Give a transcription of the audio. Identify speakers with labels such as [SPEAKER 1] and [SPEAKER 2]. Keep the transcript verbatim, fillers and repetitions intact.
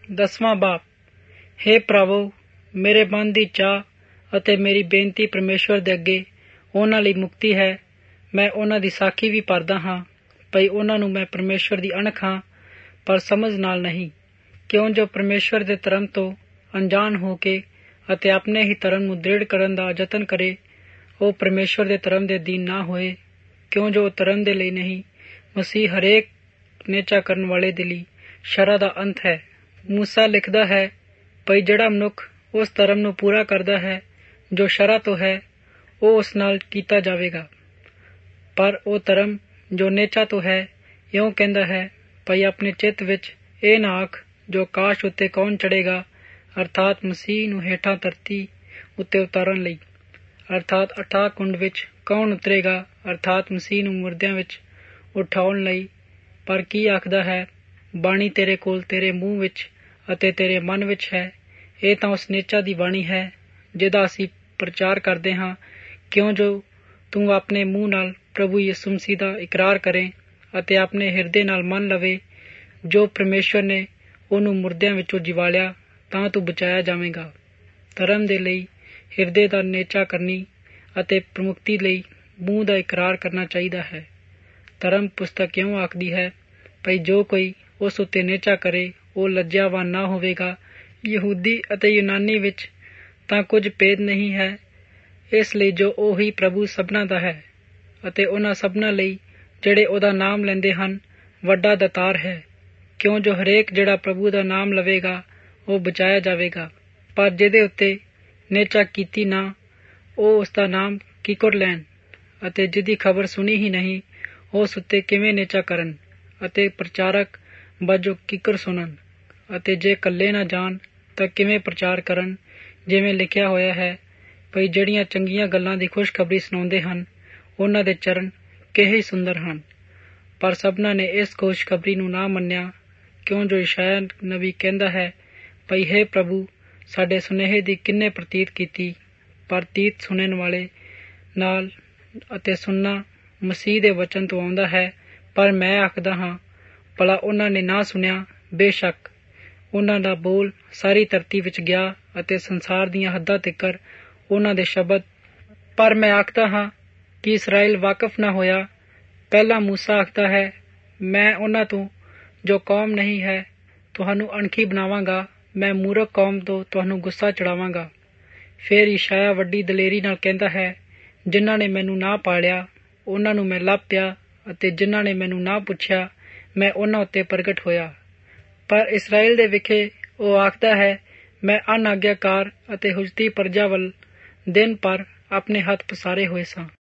[SPEAKER 1] दसवां बाप। हे प्रभु, मेरे मन की चाह ਅਤੇ ਮੇਰੀ ਬੇਨਤੀ ਪਰਮੇਸ਼ਵਰ ਦੇ ਅੱਗੇ ਉਹਨਾਂ ਲਈ ਮੁਕਤੀ ਹੈ। ਮੈਂ ਉਹਨਾਂ ਦੀ ਸਾਖੀ ਵੀ ਭਰਦਾ ਹਾਂ ਭਈ ਉਹਨਾਂ ਨੂੰ ਮੈਂ ਪਰਮੇਸ਼ਵਰ ਦੀ ਅਣਖ ਹਾਂ, ਪਰ ਸਮਝ ਨਾਲ ਨਹੀਂ, ਕਿਉਂ ਜੋ ਪਰਮੇਸ਼ਵਰ ਦੇ ਧਰਮ ਤੋਂ ਅਣਜਾਣ ਹੋ ਕੇ ਅਤੇ ਆਪਣੇ ਹੀ ਧਰਮ ਨੂੰ ਦ੍ਰਿੜ ਕਰਨ ਦਾ ਯਤਨ ਕਰੇ, ਉਹ ਪਰਮੇਸ਼ਵਰ ਦੇ ਧਰਮ ਦੇ ਅਧੀਨ ਨਾ ਹੋਏ, ਕਿਉਂ ਜੋ ਧਰਮ ਦੇ ਲਈ ਨਹੀਂ, ਮਸੀਹ ਹਰੇਕ ਨੇਚਾ ਕਰਨ ਵਾਲੇ ਦੇ ਲਈ ਸ਼ਰ੍ਹਾ ਦਾ ਅੰਤ ਹੈ। ਮੂਸਾ ਲਿਖਦਾ ਹੈ ਭਈ ਜਿਹੜਾ ਮਨੁੱਖ ਉਸ ਧਰਮ ਨੂੰ ਪੂਰਾ ਕਰਦਾ ਹੈ ਜੋ ਸ਼ਰ੍ਹਾ ਤੋਂ ਹੈ, ਉਹ ਉਸ ਨਾਲ ਕੀਤਾ ਜਾਵੇਗਾ। ਪਰ ਉਹ ਧਰਮ ਜੋ ਨੇਚਾ ਤੋਂ ਹੈ ਇਉਂ ਕਹਿੰਦਾ ਹੈ ਭਈ ਆਪਣੇ ਚਿੱਤ ਵਿੱਚ ਇਹ ਨਾ ਆਖ ਜੋ ਆਕਾਸ਼ ਉੱਤੇ ਕੌਣ ਚੜ੍ਹੇਗਾ, ਅਰਥਾਤ ਮਸੀਹ ਨੂੰ ਹੇਠਾਂ ਧਰਤੀ ਉੱਤੇ ਉਤਾਰਨ ਲਈ, ਅਰਥਾਤ ਅਠਾਹ ਕੁੰਡ ਵਿੱਚ ਕੌਣ ਉਤਰੇਗਾ, ਅਰਥਾਤ ਮਸੀਹ ਨੂੰ ਮੁਰਦਿਆਂ ਵਿੱਚ ਉਠਾਉਣ ਲਈ। ਪਰ ਕੀ ਆਖਦਾ ਹੈ, ਬਾਣੀ ਤੇਰੇ ਕੋਲ ਤੇਰੇ ਮੂੰਹ ਵਿੱਚ ਅਤੇ ਤੇਰੇ ਮਨ ਵਿੱਚ ਹੈ। ਇਹ ਤਾਂ ਉਸ ਨੇਚਾ ਦੀ ਬਾਣੀ ਹੈ ਜਿਹਦਾ ਅਸੀਂ ਪ੍ਰਚਾਰ ਕਰਦੇ ਹਾਂ, ਕਿਉਂ ਜੋ ਤੂੰ ਆਪਣੇ ਮੂੰਹ ਨਾਲ ਪ੍ਰਭੂ ਯਿਸੂ ਮਸੀਹ ਦਾ ਇਕਰਾਰ ਕਰੇ ਅਤੇ ਆਪਣੇ ਹਿਰਦੇ ਨਾਲ ਮੰਨ ਲਵੇ ਜੋ ਪਰਮੇਸ਼ਵਰ ਨੇ ਉਹਨੂੰ ਮੁਰਦਿਆਂ ਵਿੱਚੋਂ ਜਿਵਾਲਿਆ, ਤਾਂ ਤੂੰ ਬਚਾਇਆ ਜਾਵੇਗਾ। ਧਰਮ ਦੇ ਲਈ ਹਿਰਦੇ ਦਾ ਨੇਚਾ ਕਰਨੀ ਅਤੇ ਪ੍ਰਮੁਕਤੀ ਲਈ ਮੂੰਹ ਦਾ ਇਕਰਾਰ ਕਰਨਾ ਚਾਹੀਦਾ ਹੈ। ਧਰਮ ਪੁਸਤਕ ਇਉਂ ਆਖਦੀ ਹੈ ਭਈ ਜੋ ਕੋਈ ਉਸ ਉੱਤੇ ਨੇਚਾ ਕਰੇ ਉਹ ਲੱਜਿਆਵਾਨ ਨਾ ਹੋਵੇਗਾ। ਯਹੂਦੀ ਅਤੇ ਯੂਨਾਨੀ ਵਿੱਚ ਤਾਂ ਕੁਝ ਭੇਦ ਨਹੀਂ ਹੈ, ਇਸ ਲਈ ਜੋ ਉਹੀ ਪ੍ਰਭੂ ਸਭਨਾਂ ਦਾ ਹੈ ਅਤੇ ਉਹਨਾਂ ਸਭਨਾਂ ਲਈ ਜਿਹੜੇ ਉਹਦਾ ਨਾਮ ਲੈਂਦੇ ਹਨ ਵੱਡਾ ਦਾਤਾਰ ਹੈ, ਕਿਉਂ ਜੋ ਹਰੇਕ ਜਿਹੜਾ ਪ੍ਰਭੂ ਦਾ ਨਾਮ ਲਵੇਗਾ ਉਹ ਬਚਾਇਆ ਜਾਵੇਗਾ। ਪਰ ਜਿਹਦੇ ਉੱਤੇ ਨੇਚਾ ਕੀਤੀ ਨਾ, ਉਹ ਉਸਦਾ ਨਾਮ ਕਿਕਰ ਲੈਣ, ਅਤੇ ਜਿਹਦੀ ਖਬਰ ਸੁਣੀ ਹੀ ਨਹੀਂ ਉਸ ਉੱਤੇ ਕਿਵੇਂ ਨੇਚਾ ਕਰਨ ਅਤੇ ਪ੍ਰਚਾਰਕ ਵਜੋਂ ਕਿਕਰ ਸੁਣਨ, ਅਤੇ ਜੇ ਇਕੱਲੇ ਨਾ ਜਾਣ ਤਾਂ ਕਿਵੇਂ ਪ੍ਰਚਾਰ ਕਰਨ। ਜਿਵੇਂ ਲਿਖਿਆ ਹੋਇਆ ਹੈ ਭਈ ਜਿਹੜੀਆਂ ਚੰਗੀਆਂ ਗੱਲਾਂ ਦੀ ਖੁਸ਼ਖਬਰੀ ਸੁਣਾਉਂਦੇ ਹਨ ਉਹਨਾਂ ਦੇ ਚਰਨ ਕਿਹੇ ਸੁੰਦਰ ਹਨ। ਪਰ ਸਭਨਾਂ ਨੇ ਇਸ ਖੁਸ਼ਖਬਰੀ ਨੂੰ ਨਾ ਮੰਨਿਆ, ਕਿਉਂ ਜੋ ਯਸ਼ਾਇਆ ਨਬੀ ਕਹਿੰਦਾ ਹੈ ਭਈ ਹੇ ਪ੍ਰਭੂ, ਸਾਡੇ ਸੁਨੇਹੇ ਦੀ ਕਿੰਨੇ ਪ੍ਰਤੀਤ ਕੀਤੀ, ਪਰ ਤੀਤ ਸੁਣਨ ਵਾਲੇ ਨਾਲ ਅਤੇ ਸੁਣਨਾ ਮਸੀਹ ਦੇ ਵਚਨ ਤੋਂ ਆਉਂਦਾ ਹੈ। ਪਰ ਮੈਂ ਆਖਦਾ ਹਾਂ ਭਲਾ ਉਹਨਾਂ ਨੇ ਨਾ ਸੁਣਿਆ। ਬੇਸ਼ੱਕ ਉਹਨਾਂ ਦਾ ਬੋਲ ਸਾਰੀ ਧਰਤੀ ਵਿੱਚ ਗਿਆ ਅਤੇ ਸੰਸਾਰ ਦੀਆਂ ਹੱਦਾਂ ਤਿੱਕਰ ਉਹਨਾਂ ਦੇ ਸ਼ਬਦ। ਪਰ ਮੈਂ ਆਖਦਾ ਹਾਂ ਕਿ ਇਸਰਾਏਲ ਵਾਕਫ ਨਾ ਹੋਇਆ। ਪਹਿਲਾਂ ਮੂਸਾ ਆਖਦਾ ਹੈ, ਮੈਂ ਉਹਨਾਂ ਤੋਂ ਜੋ ਕੌਮ ਨਹੀਂ ਹੈ ਤੁਹਾਨੂੰ ਅਣਖੀ ਬਣਾਵਾਂਗਾ, ਮੈਂ ਮੂਰਖ ਕੌਮ ਤੋਂ ਤੁਹਾਨੂੰ ਗੁੱਸਾ ਚੜਾਵਾਂਗਾ। ਫਿਰ ਯਸ਼ਾਇਆ ਵੱਡੀ ਦਲੇਰੀ ਨਾਲ ਕਹਿੰਦਾ ਹੈ, ਜਿਨ੍ਹਾਂ ਨੇ ਮੈਨੂੰ ਨਾ ਪਾਲਿਆ ਉਹਨਾਂ ਨੂੰ ਮੈਂ ਲੱਭ ਪਿਆ, ਅਤੇ ਜਿਨ੍ਹਾਂ ਨੇ ਮੈਨੂੰ ਨਾ ਪੁੱਛਿਆ ਮੈਂ ਉਹਨਾਂ ਉੱਤੇ ਪ੍ਰਗਟ ਹੋਇਆ। ਪਰ ਇਸਰਾਏਲ ਦੇ ਵਿਖੇ ਉਹ ਆਖਦਾ ਹੈ, ਮੈਂ ਅਨਾਗਿਆਕਾਰ ਅਤੇ ਹੁਜਤੀ ਪਰਜਾ ਵੱਲ ਦਿਨ ਭਰ ਆਪਣੇ ਹੱਥ ਪਸਾਰੇ ਹੋਏ ਸਾਂ।